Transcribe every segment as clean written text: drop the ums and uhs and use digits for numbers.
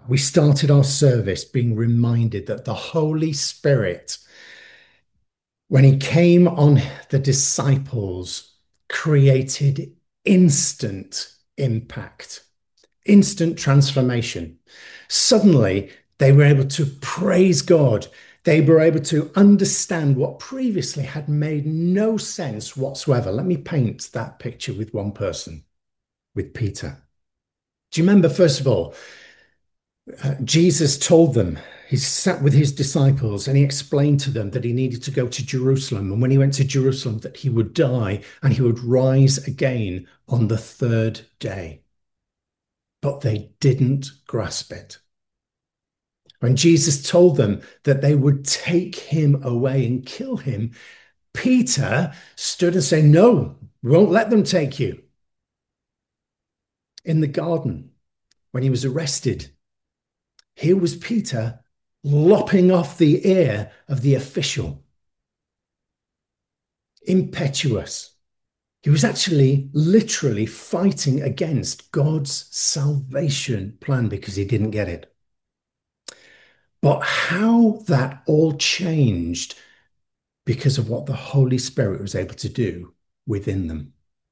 We started our service being reminded that the Holy Spirit, when he came on the disciples, created instant impact, instant transformation. Suddenly, they were able to praise God. They were able to understand what previously had made no sense whatsoever. Let me paint that picture with one person, with Peter. Do you remember, first of all, Jesus told them, he sat with his disciples and he explained to them that he needed to go to Jerusalem. And when he went to Jerusalem, that he would die and he would rise again on the third day. But they didn't grasp it. When Jesus told them that they would take him away and kill him, Peter stood and said, "No, we won't let them take you." In the garden, when he was arrested, here was Peter lopping off the ear of the official. Impetuous. He was actually literally fighting against God's salvation plan because he didn't get it. But how that all changed because of what the Holy Spirit was able to do within them.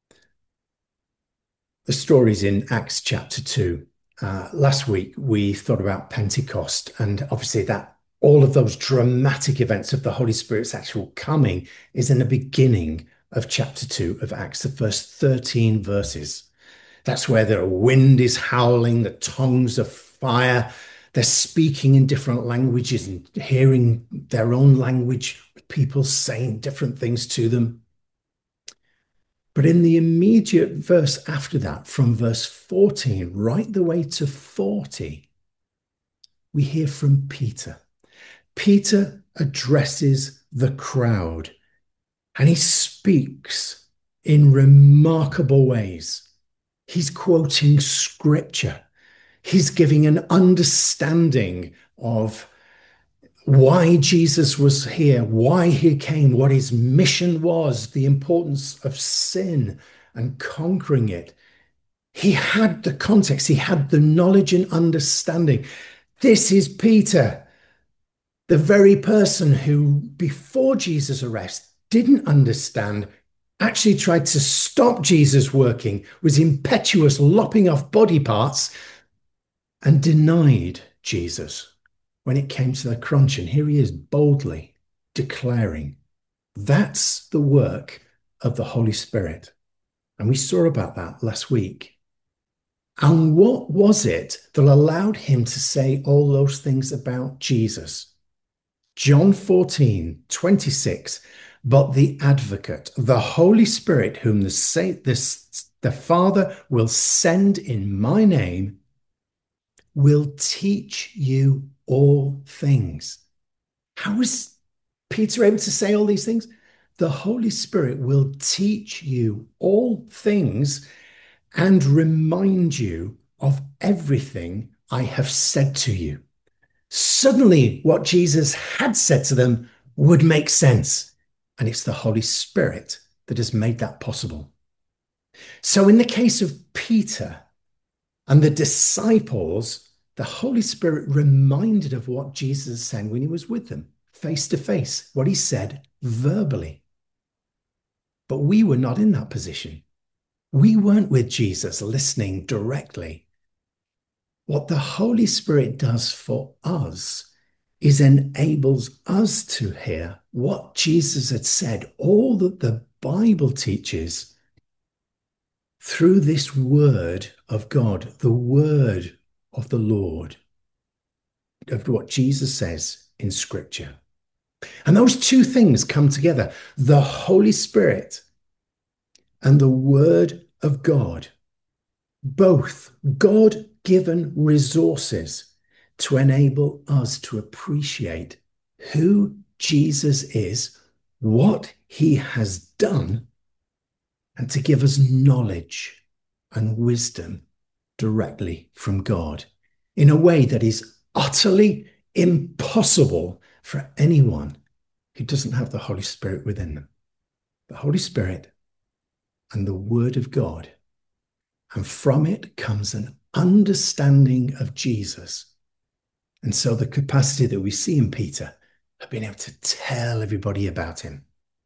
The story's in Acts chapter 2. Last week, we thought about Pentecost, and obviously, that all of those dramatic events of the Holy Spirit's actual coming is in the beginning of chapter 2 of Acts, the first 13 verses. That's where the wind is howling, the tongues of fire. They're speaking in different languages and hearing their own language, people saying different things to them. But in the immediate verse after that, from verse 14 right the way to 40, we hear from Peter. Peter addresses the crowd and he speaks in remarkable ways. He's quoting scripture. He's giving an understanding of why Jesus was here, why he came, what his mission was, the importance of sin and conquering it. He had the context, he had the knowledge and understanding. This is Peter, the very person who, before Jesus' arrest, didn't understand, actually tried to stop Jesus working, was impetuous, lopping off body parts, and denied Jesus when it came to the crunch. And here he is boldly declaring, that's the work of the Holy Spirit. And we saw about that last week. And what was it that allowed him to say all those things about Jesus? John 14:26. But the advocate, the Holy Spirit, whom the Father will send in my name, will teach you all things. How is Peter able to say all these things? The Holy Spirit will teach you all things and remind you of everything I have said to you. Suddenly, what Jesus had said to them would make sense. And it's the Holy Spirit that has made that possible. So, in the case of Peter and the disciples, the Holy Spirit reminded of what Jesus said when he was with them, face to face, what he said verbally. But we were not in that position. We weren't with Jesus listening directly. What the Holy Spirit does for us is enables us to hear what Jesus had said, all that the Bible teaches through this word of God, the word of the Lord, of what Jesus says in Scripture. And those two things come together, the Holy Spirit and the Word of God, both God-given resources to enable us to appreciate who Jesus is, what he has done, and to give us knowledge and wisdom directly from God in a way that is utterly impossible for anyone who doesn't have the Holy Spirit within them. The Holy Spirit and the Word of God. And from it comes an understanding of Jesus And so the capacity that we see in Peter of being able to tell everybody about him.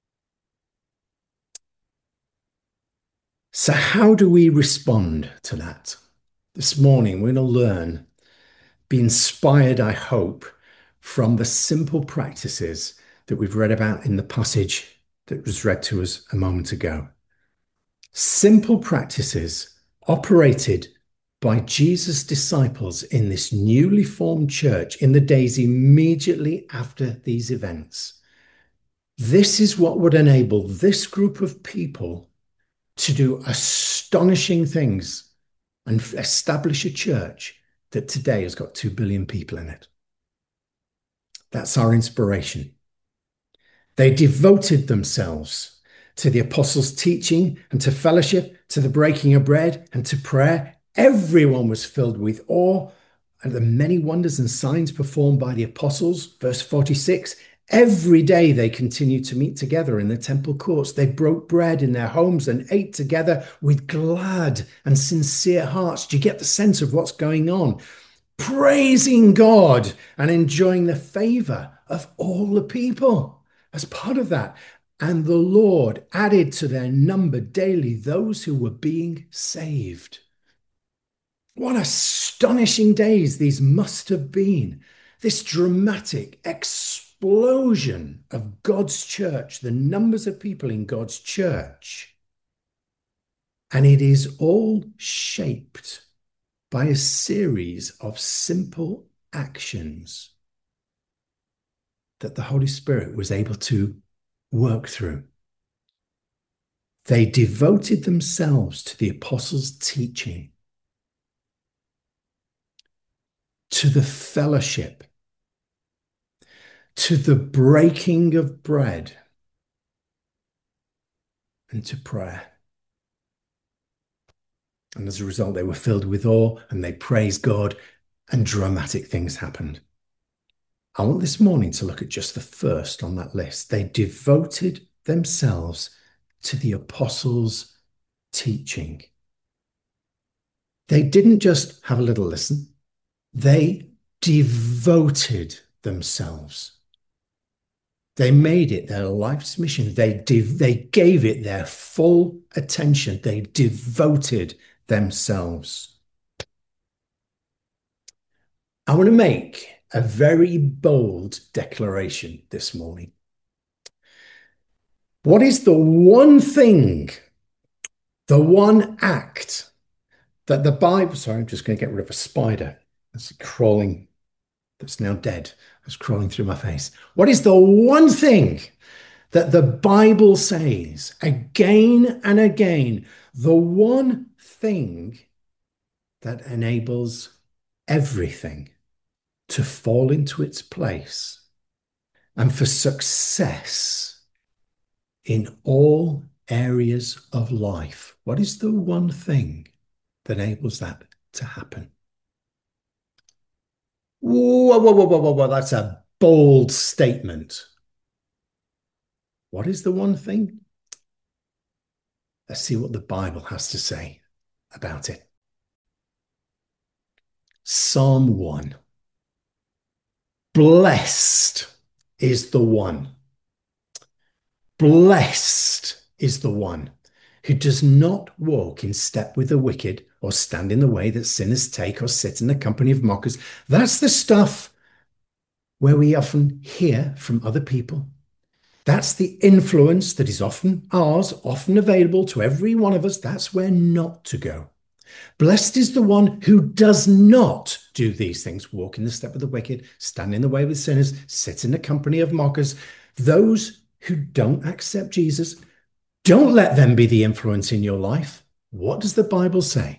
So how do we respond to that? This morning, we're going to learn, be inspired, I hope, from the simple practices that we've read about in the passage that was read to us a moment ago. Simple practices operated by Jesus' disciples in this newly formed church in the days immediately after these events. This is what would enable this group of people to do astonishing things and establish a church that today has got 2 billion people in it. That's our inspiration. They devoted themselves to the apostles' teaching and to fellowship, to the breaking of bread and to prayer. Everyone was filled with awe at the many wonders and signs performed by the apostles. Verse 46, every day they continued to meet together in the temple courts. They broke bread in their homes and ate together with glad and sincere hearts. Do you get the sense of what's going on? Praising God and enjoying the favor of all the people as part of that. And the Lord added to their number daily those who were being saved. What astonishing days these must have been. This dramatic explosion of God's church, the numbers of people in God's church. And it is all shaped by a series of simple actions that the Holy Spirit was able to work through. They devoted themselves to the apostles' teaching, to the fellowship, to the breaking of bread, and to prayer. And as a result, they were filled with awe and they praised God, and dramatic things happened. I want this morning to look at just the first on that list. They devoted themselves to the apostles' teaching. They didn't just have a little listen. They devoted themselves. They made it their life's mission. They gave it their full attention. They devoted themselves. I want to make a very bold declaration this morning. What is the one thing, the one act that the Bible, sorry, I'm just going to get rid of a spider that's crawling, that's now dead, that's crawling through my face. What is the one thing that the Bible says again and again, the one thing that enables everything to fall into its place and for success in all areas of life? What is the one thing that enables that to happen? Whoa, whoa, whoa, whoa, whoa, whoa, that's a bold statement. What is the one thing? Let's see what the Bible has to say about it. Psalm 1. Blessed is the one. Blessed is the one who does not walk in step with the wicked or stand in the way that sinners take or sit in the company of mockers. That's the stuff where we often hear from other people. That's the influence that is often ours, often available to every one of us. That's where not to go. Blessed is the one who does not do these things, walk in the step of the wicked, stand in the way with sinners, sit in the company of mockers. Those who don't accept Jesus, don't let them be the influence in your life. What does the Bible say?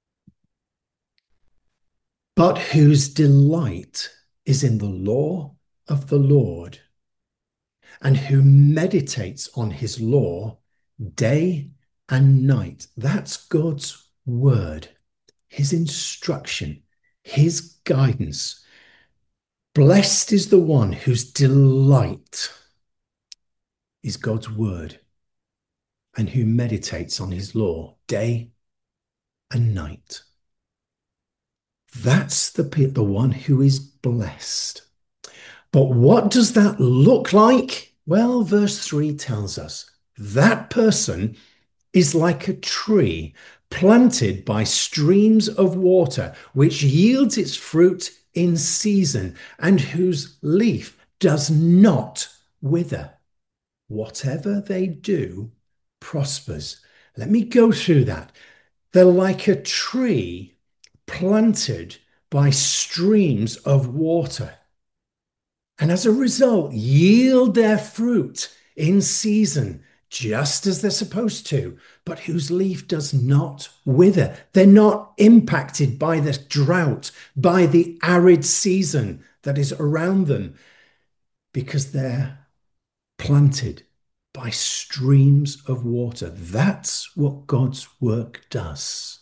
But whose delight is in the law of the Lord, and who meditates on his law day and night. That's God's word, his instruction, his guidance. Blessed is the one whose delight is God's word and who meditates on his law day and night. That's the one who is blessed. But what does that look like? Well, verse 3 tells us that person is like a tree planted by streams of water, which yields its fruit in season and whose leaf does not wither. Whatever they do prospers. Let me go through that. They're like a tree planted by streams of water, and as a result, yield their fruit in season, just as they're supposed to, but whose leaf does not wither. They're not impacted by the drought, by the arid season that is around them, because they're planted by streams of water. That's what God's work does.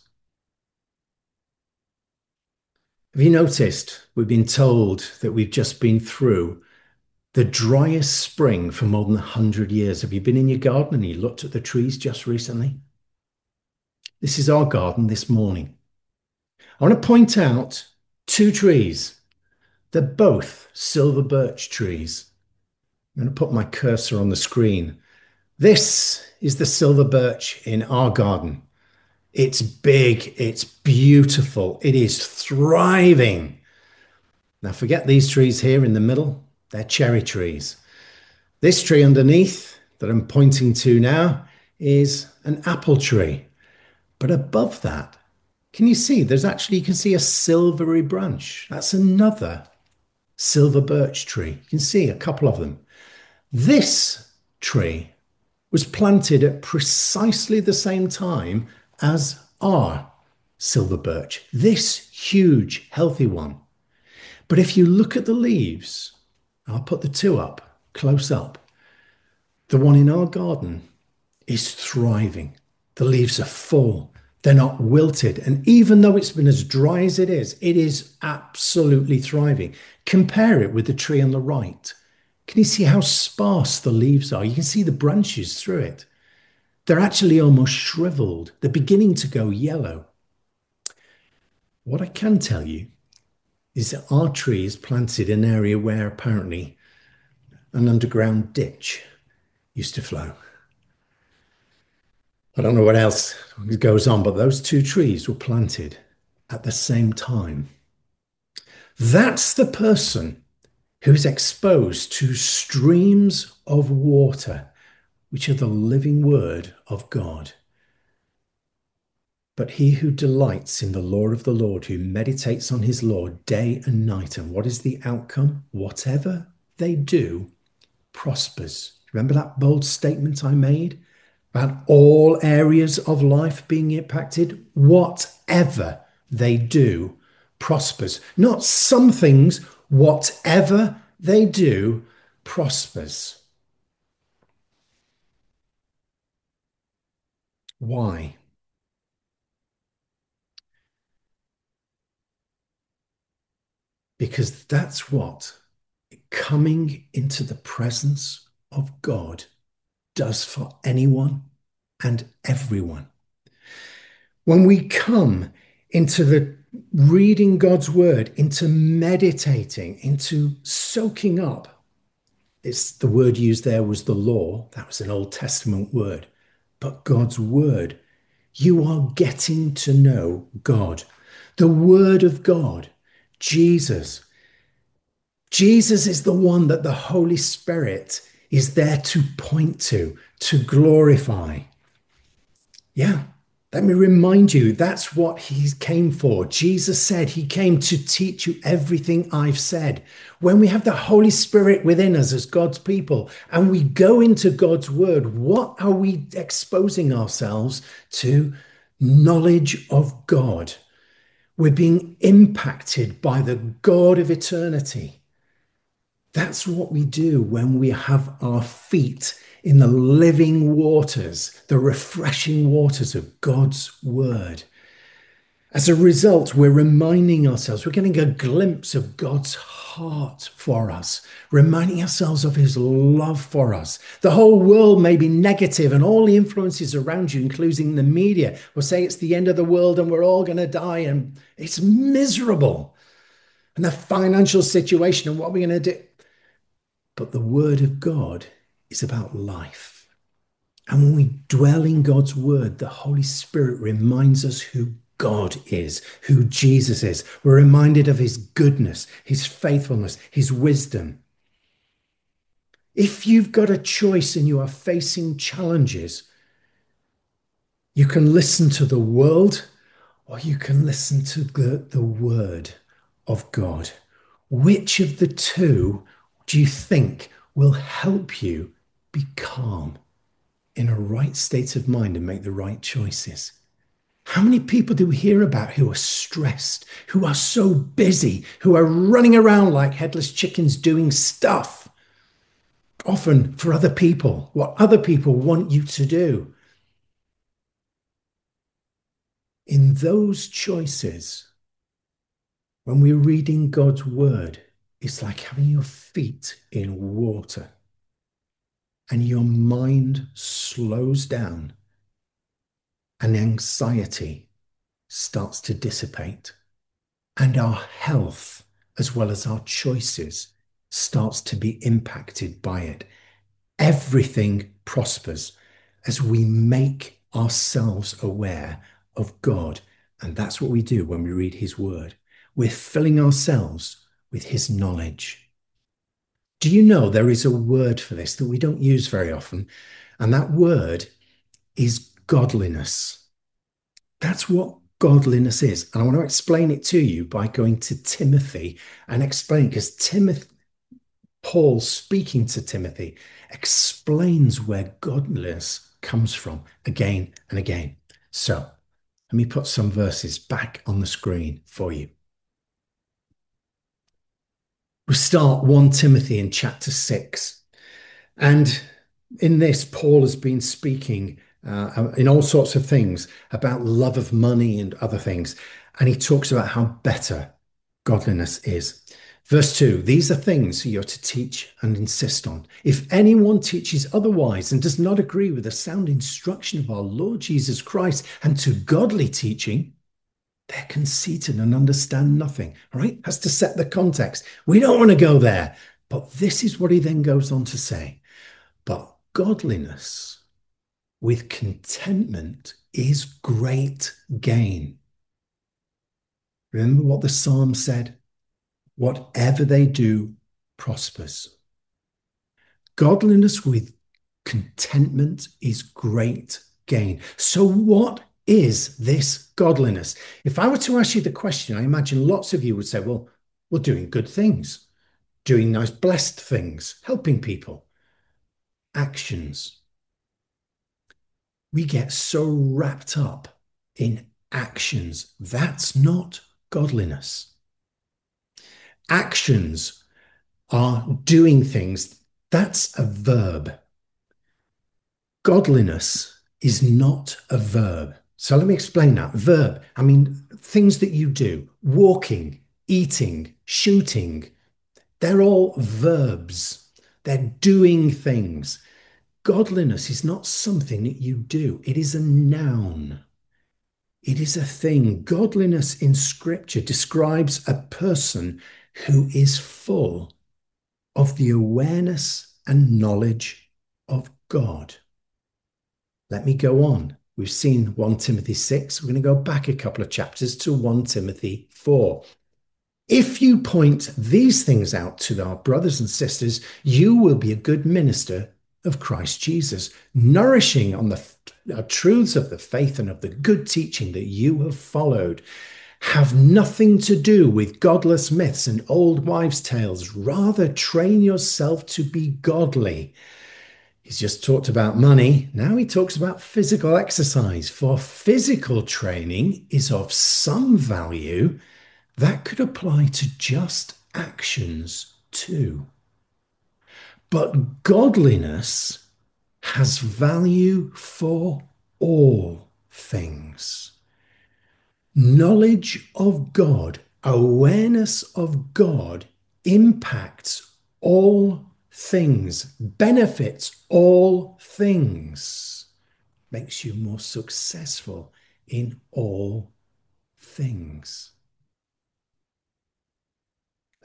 Have you noticed we've been told that we've just been through the driest spring for more than 100 years? Have you been in your garden and you looked at the trees just recently? This is our garden this morning. I want to point out two trees. They're both silver birch trees. I'm going to put my cursor on the screen. This is the silver birch in our garden. It's big, it's beautiful, it is thriving. Now, forget these trees here in the middle, they're cherry trees. This tree underneath that I'm pointing to now is an apple tree. But above that, can you see you can see a silvery branch. That's another silver birch tree. You can see a couple of them. This tree was planted at precisely the same time as our silver birch, this huge, healthy one. But if you look at the leaves, I'll put the two up, close up. The one in our garden is thriving. The leaves are full. They're not wilted. And even though it's been as dry as it is absolutely thriving. Compare it with the tree on the right. Can you see how sparse the leaves are? You can see the branches through it. They're actually almost shriveled. They're beginning to go yellow. What I can tell you is that our tree is planted in an area where apparently an underground ditch used to flow. I don't know what else goes on, but those two trees were planted at the same time. That's the person who's exposed to streams of water, which are the living word of God. But he who delights in the law of the Lord, who meditates on his law day and night, and what is the outcome? Whatever they do prospers. Remember that bold statement I made about all areas of life being impacted? Whatever they do prospers. Not some things, whatever they do prospers. Why? Because that's what coming into the presence of God does for anyone and everyone. When we come into the reading God's word, into meditating, into soaking up, it's the word used there was the law. That was an Old Testament word. But God's word, you are getting to know God. The word of God, Jesus. Jesus is the one that the Holy Spirit is there to point to glorify. Yeah, let me remind you, that's what he came for. Jesus said he came to teach you everything I've said. When we have the Holy Spirit within us as God's people and we go into God's word, what are we exposing ourselves to? Knowledge of God. We're being impacted by the God of eternity. That's what we do when we have our feet in the living waters, the refreshing waters of God's word. As a result, we're reminding ourselves, we're getting a glimpse of God's heart for us, reminding ourselves of his love for us. The whole world may be negative and all the influences around you, including the media, will say it's the end of the world and we're all going to die and it's miserable. and the financial situation and what we're going to do. But the word of God is about life. And when we dwell in God's word, the Holy Spirit reminds us who God is, who Jesus is. We're reminded of his goodness, his faithfulness, his wisdom. If you've got a choice and you are facing challenges, you can listen to the world or you can listen to the word of God. Which of the two do you think will help you be calm, in a right state of mind, and make the right choices? How many people do we hear about who are stressed, who are so busy, who are running around like headless chickens doing stuff, often for other people, what other people want you to do? In those choices, when we're reading God's word, it's like having your feet in water and your mind slows down and anxiety starts to dissipate, and our health, as well as our choices, starts to be impacted by it. Everything prospers as we make ourselves aware of God. And that's what we do when we read his word. We're filling ourselves with his knowledge. Do you know there is a word for this that we don't use very often? And that word is godliness. That's what godliness is. And I want to explain it to you by going to Timothy and explain, because Timothy, Paul speaking to Timothy, explains where godliness comes from again and again. So let me put some verses back on the screen for you. We start 1 Timothy in chapter 6. And in this, Paul has been speaking in all sorts of things about love of money and other things. And he talks about how better godliness is. Verse 2, these are things you're to teach and insist on. If anyone teaches otherwise and does not agree with the sound instruction of our Lord Jesus Christ and to godly teaching, they're conceited and understand nothing. All right? Has to set the context. We don't want to go there. But this is what he then goes on to say. But godliness with contentment is great gain. Remember what the psalm said? Whatever they do prospers. Godliness with contentment is great gain. So, what is this godliness? If I were to ask you the question, I imagine lots of you would say, well, doing good things, doing nice, blessed things, helping people, actions. We get so wrapped up in actions. That's not godliness. Actions are doing things. That's a verb. Godliness is not a verb. So let me explain that. Verb, I mean, things that you do, walking, eating, shooting, they're all verbs. They're doing things. Godliness is not something that you do, it is a noun. It is a thing. Godliness in Scripture describes a person who is full of the awareness and knowledge of God. Let me go on. We've seen 1 Timothy 6. We're going to go back a couple of chapters to 1 Timothy 4. If you point these things out to our brothers and sisters, you will be a good minister of Christ Jesus, nourishing on the truths of the faith and of the good teaching that you have followed. Have nothing to do with godless myths and old wives' tales. Rather, train yourself to be godly. He's just talked about money. Now he talks about physical exercise. For physical training is of some value. That could apply to just actions too. But godliness has value for all things. Knowledge of God, awareness of God impacts all things, benefits all things, makes you more successful in all things.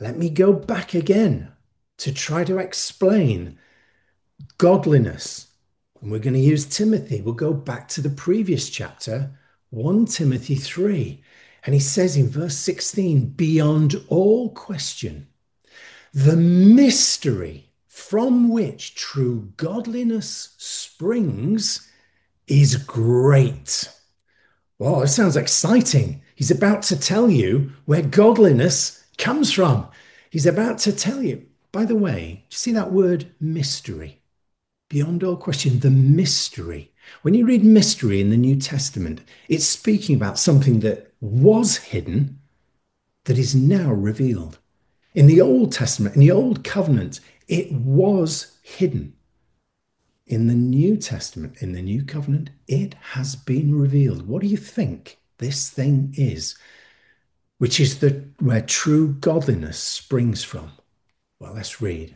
Let me go back again to try to explain godliness. And we're going to use Timothy. We'll go back to the previous chapter, 1 Timothy 3. And he says in verse 16, beyond all question, the mystery from which true godliness springs is great. Wow, it sounds exciting. He's about to tell you where godliness comes from. He's about to tell you. By the way, you see that word mystery? Beyond all question, the mystery. When you read mystery in the New Testament, it's speaking about something that was hidden that is now revealed. In the Old Testament, in the Old Covenant, it was hidden. In the New Testament, in the New Covenant, it has been revealed. What do you think this thing is? Which is where true godliness springs from. Well, let's read.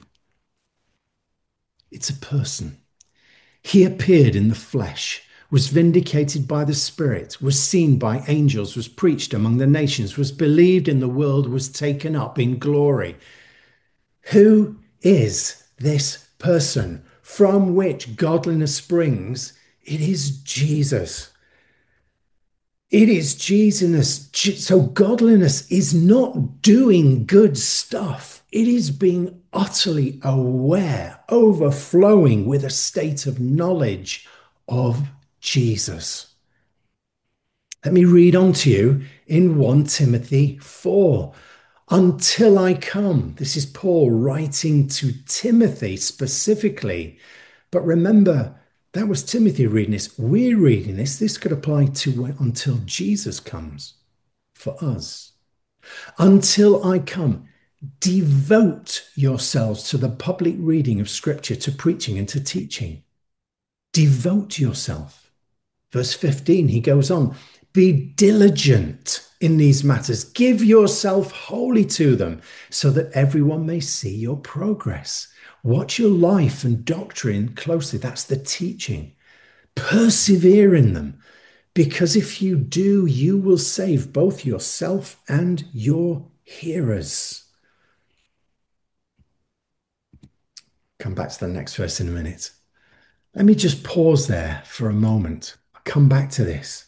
It's a person. He appeared in the flesh, was vindicated by the Spirit, was seen by angels, was preached among the nations, was believed in the world, was taken up in glory. Who is this person from which godliness springs? It is Jesus. It is Jesus. So godliness is not doing good stuff. It is being utterly aware, overflowing with a state of knowledge of Jesus. Let me read on to you in 1 Timothy 4. Until I come. This is Paul writing to Timothy specifically. But remember, that was Timothy reading this. We're reading this. This could apply to until Jesus comes for us. Until I come, devote yourselves to the public reading of Scripture, to preaching and to teaching. Devote yourself. Verse 15, he goes on, be diligent in these matters. Give yourself wholly to them so that everyone may see your progress. Watch your life and doctrine closely. That's the teaching. Persevere in them, because if you do, you will save both yourself and your hearers. Come back to the next verse in a minute. Let me just pause there for a moment. I'll come back to this.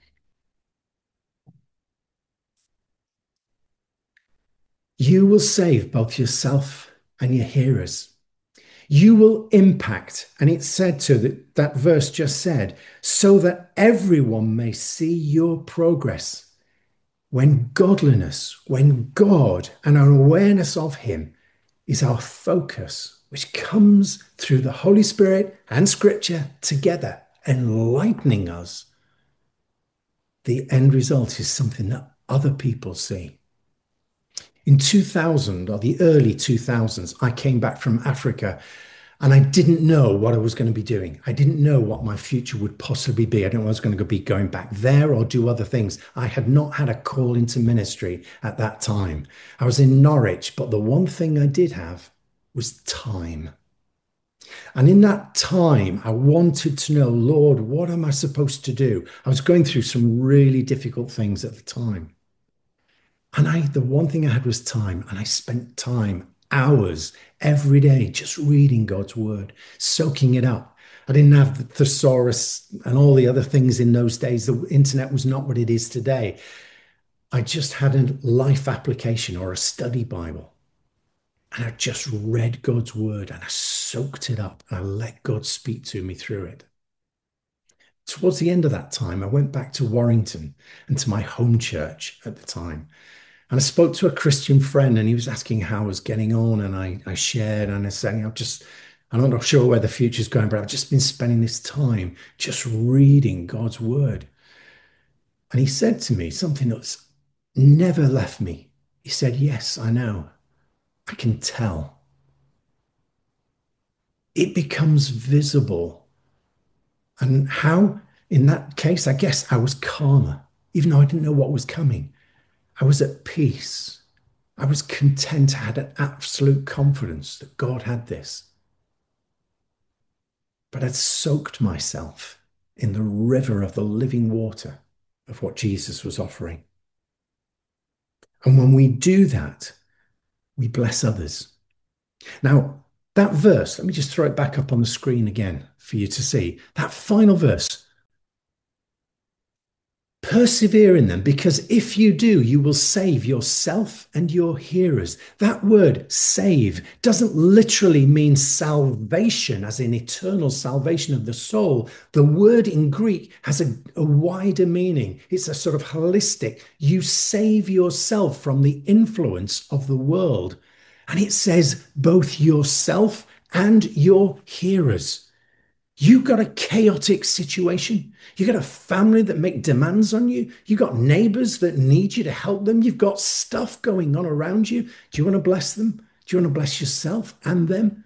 You will save both yourself and your hearers. You will impact, and it's said to that verse just said, so that everyone may see your progress. When godliness, when God and our awareness of Him is our focus, which comes through the Holy Spirit and Scripture together, enlightening us, the end result is something that other people see. In 2000 or the early 2000s, I came back from Africa and I didn't know what I was going to be doing. I didn't know what my future would possibly be. I didn't know I was going to be going back there or do other things. I had not had a call into ministry at that time. I was in Norwich, but the one thing I did have was time. And in that time, I wanted to know, Lord, what am I supposed to do? I was going through some really difficult things at the time. And the one thing I had was time, and I spent time, hours every day, just reading God's word, soaking it up. I didn't have the thesaurus and all the other things in those days. The internet was not what it is today. I just had a life application or a study Bible. And I just read God's word and I soaked it up and I let God speak to me through it. Towards the end of that time, I went back to Warrington and to my home church at the time. And I spoke to a Christian friend and he was asking how I was getting on. And I shared and I said, I'm not sure where the future's going, but I've just been spending this time just reading God's word. And he said to me something that's never left me. He said, yes, I know. I can tell. It becomes visible. And how, in that case, I guess I was calmer, even though I didn't know what was coming. I was at peace. I was content. I had an absolute confidence that God had this. But I'd soaked myself in the river of the living water of what Jesus was offering. And when we do that, we bless others. Now, that verse, let me just throw it back up on the screen again for you to see. That final verse, persevere in them, because if you do, you will save yourself and your hearers. That word save doesn't literally mean salvation, as in eternal salvation of the soul. The word in Greek has a wider meaning. It's a sort of holistic. You save yourself from the influence of the world. And it says both yourself and your hearers. You got a chaotic situation. You got a family that make demands on you. You got neighbors that need you to help them. You've got stuff going on around you. Do you want to bless them? Do you want to bless yourself and them?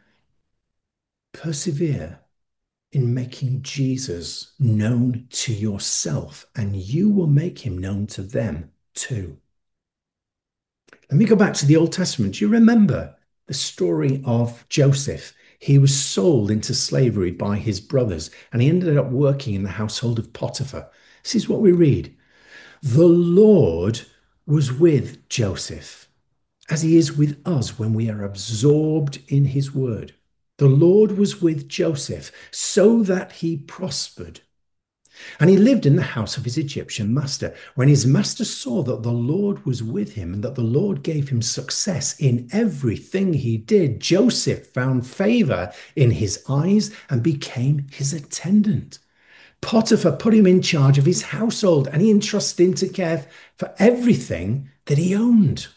Persevere in making Jesus known to yourself, and you will make him known to them too. Let me go back to the Old Testament. Do you remember the story of Joseph? He was sold into slavery by his brothers, and he ended up working in the household of Potiphar. This is what we read. The Lord was with Joseph, as he is with us when we are absorbed in his word. The Lord was with Joseph so that he prospered. And he lived in the house of his Egyptian master. When his master saw that the Lord was with him and that the Lord gave him success in everything he did, Joseph found favor in his eyes and became his attendant. Potiphar put him in charge of his household and he entrusted him to care for everything that he owned.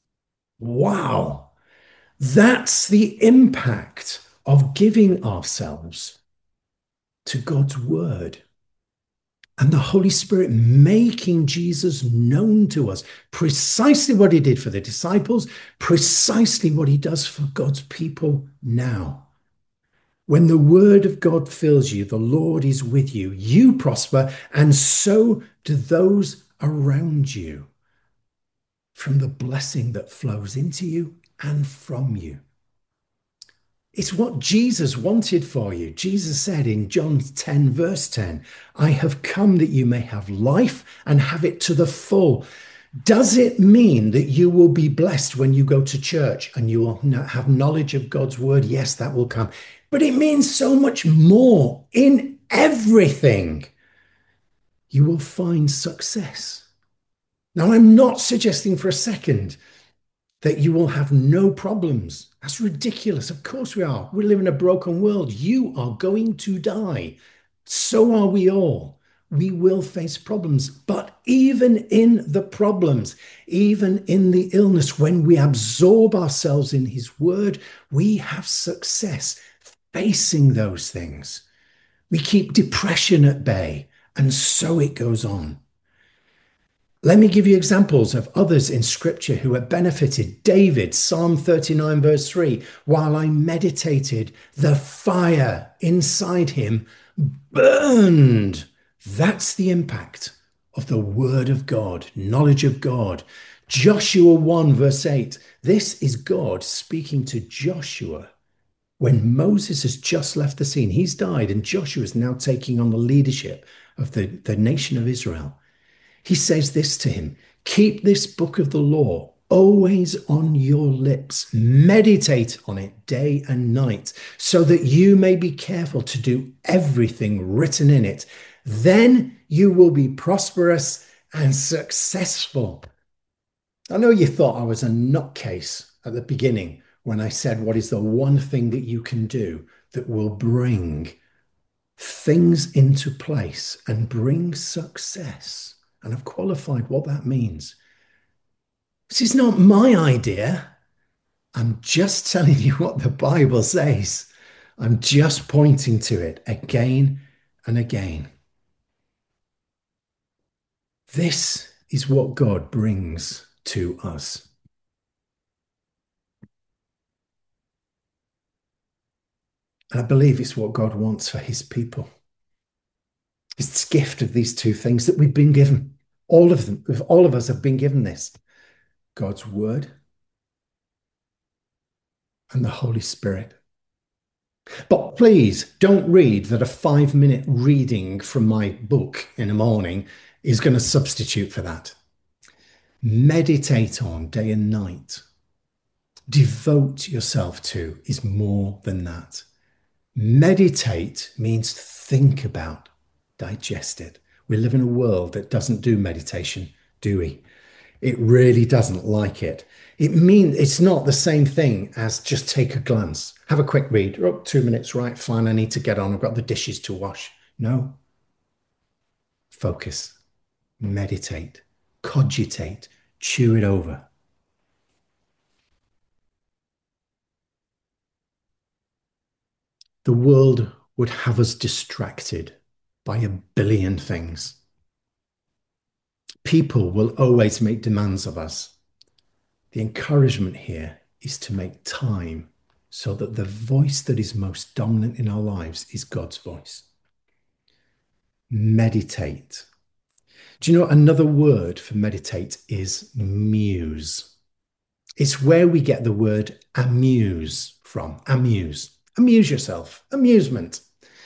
Wow, that's the impact of giving ourselves to God's word. And the Holy Spirit making Jesus known to us, precisely what he did for the disciples, precisely what he does for God's people now. When the word of God fills you, the Lord is with you, you prosper, and so do those around you from the blessing that flows into you and from you. It's what Jesus wanted for you. Jesus said in John 10, verse 10, I have come that you may have life and have it to the full. Does it mean that you will be blessed when you go to church and you will have knowledge of God's word? Yes, that will come. But it means so much more. In everything, you will find success. Now, I'm not suggesting for a second that you will have no problems. That's ridiculous. Of course we are. We live in a broken world. You are going to die. So are we all. We will face problems. But even in the problems, even in the illness, when we absorb ourselves in his word, we have success facing those things. We keep depression at bay, and so it goes on. Let me give you examples of others in scripture who have benefited. David, Psalm 39, verse 3, while I meditated, the fire inside him burned. That's the impact of the word of God, knowledge of God. Joshua 1, verse 8, this is God speaking to Joshua when Moses has just left the scene. He's died, and Joshua is now taking on the leadership of the nation of Israel. He says this to him, keep this book of the law always on your lips. Meditate on it day and night so that you may be careful to do everything written in it. Then you will be prosperous and successful. I know you thought I was a nutcase at the beginning when I said, what is the one thing that you can do that will bring things into place and bring success? And I've qualified what that means. This is not my idea. I'm just telling you what the Bible says. I'm just pointing to it again and again. This is what God brings to us. And I believe it's what God wants for his people. It's this gift of these two things that we've been given. All of them, all of us have been given this. God's word and the Holy Spirit. But please don't read that a 5-minute reading from my book in the morning is going to substitute for that. Meditate on day and night. Devote yourself to is more than that. Meditate means think about, digest it. We live in a world that doesn't do meditation, do we? It really doesn't like it. It means it's not the same thing as just take a glance, have a quick read. Oh, 2 minutes, right? Fine, I need to get on. I've got the dishes to wash. No, focus, meditate, cogitate, chew it over. The world would have us distracted by a billion things. People will always make demands of us. The encouragement here is to make time so that the voice that is most dominant in our lives is God's voice. Meditate. Do you know another word for meditate is muse? It's where we get the word amuse from. Amuse. Amuse yourself. Amusement.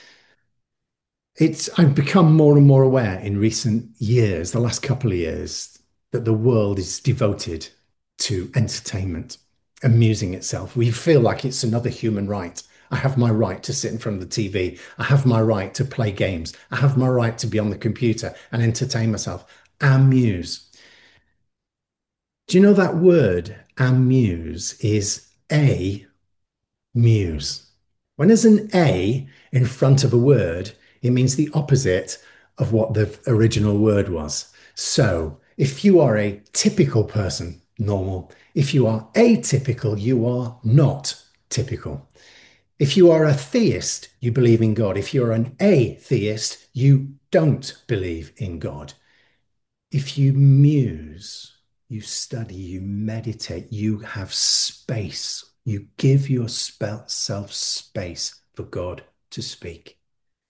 I've become more and more aware in recent years, the last couple of years, that the world is devoted to entertainment, amusing itself. We feel like it's another human right. I have my right to sit in front of the TV. I have my right to play games. I have my right to be on the computer and entertain myself. Amuse. Do you know that word amuse is a muse? When there's an A in front of a word, it means the opposite of what the original word was. So if you are a typical person, normal. If you are atypical, you are not typical. If you are a theist, you believe in God. If you're an atheist, you don't believe in God. If you muse, you study, you meditate, you have space. You give yourself space for God to speak.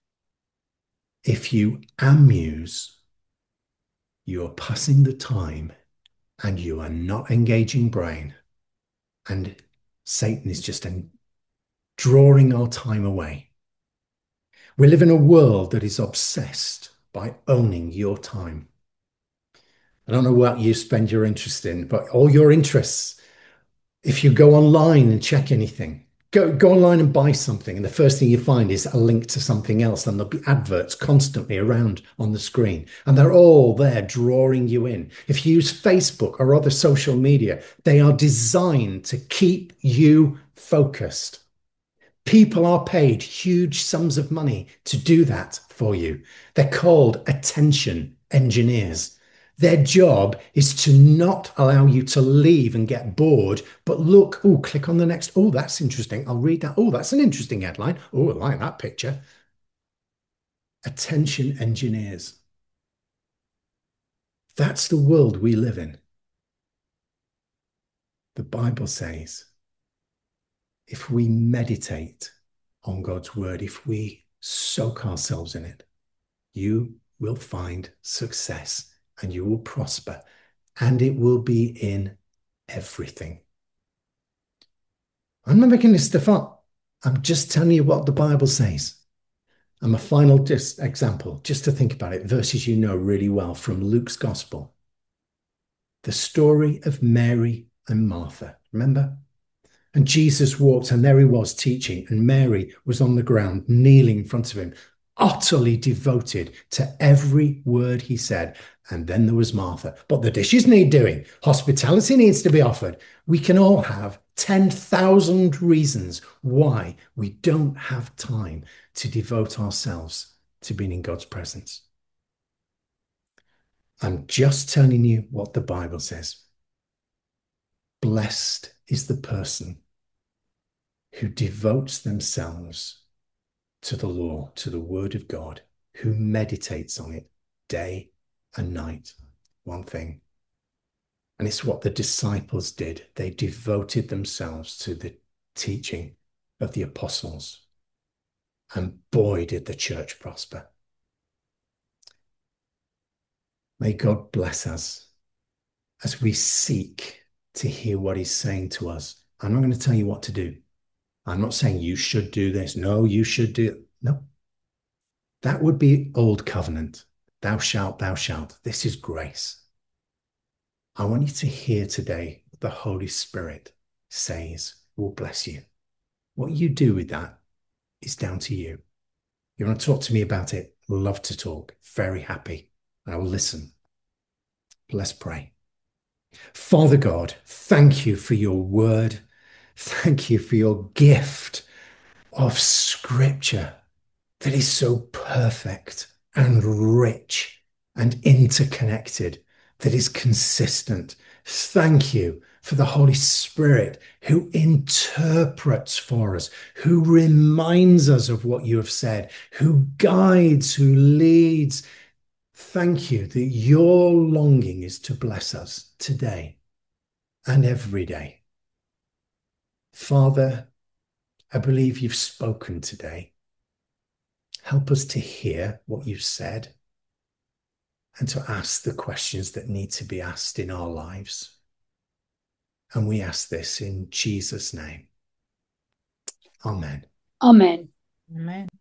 If you amuse, you are passing the time and you are not engaging brain. And Satan is just drawing our time away. We live in a world that is obsessed by owning your time. I don't know what you spend your interest in, but all your interests, if you go online and check anything, go online and buy something, and the first thing you find is a link to something else, and there'll be adverts constantly around on the screen, and they're all there drawing you in. If you use Facebook or other social media, they are designed to keep you focused. People are paid huge sums of money to do that for you. They're called attention engineers. Their job is to not allow you to leave and get bored, but look, oh, click on the next. Oh, that's interesting. I'll read that. Oh, that's an interesting headline. Oh, I like that picture. Attention engineers. That's the world we live in. The Bible says if we meditate on God's word, if we soak ourselves in it, you will find success and you will prosper, and it will be in everything. I'm not making this stuff up. I'm just telling you what the Bible says. And my final example, just to think about it, verses you know really well from Luke's Gospel. The story of Mary and Martha. Remember? And Jesus walked, and there he was teaching, and Mary was on the ground, kneeling in front of him, utterly devoted to every word he said. And then there was Martha. But the dishes need doing. Hospitality needs to be offered. We can all have 10,000 reasons why we don't have time to devote ourselves to being in God's presence. I'm just telling you what the Bible says. Blessed is the person who devotes themselves to the law, to the word of God, who meditates on it day and night. One thing. And it's what the disciples did. They devoted themselves to the teaching of the apostles. And boy, did the church prosper. May God bless us as we seek to hear what he's saying to us. I'm not going to tell you what to do. I'm not saying you should do this. No, you should do it. No. That would be old covenant. Thou shalt, thou shalt. This is grace. I want you to hear today the Holy Spirit says will bless you. What you do with that is down to you. You want to talk to me about it? Love to talk. Very happy. I will listen. Let's pray. Father God, thank you for your word. Thank you for your gift of scripture that is so perfect and rich and interconnected, that is consistent. Thank you for the Holy Spirit who interprets for us, who reminds us of what you have said, who guides, who leads. Thank you that your longing is to bless us today and every day. Father, I believe you've spoken today. Help us to hear what you've said and to ask the questions that need to be asked in our lives. And we ask this in Jesus' name. Amen. Amen. Amen.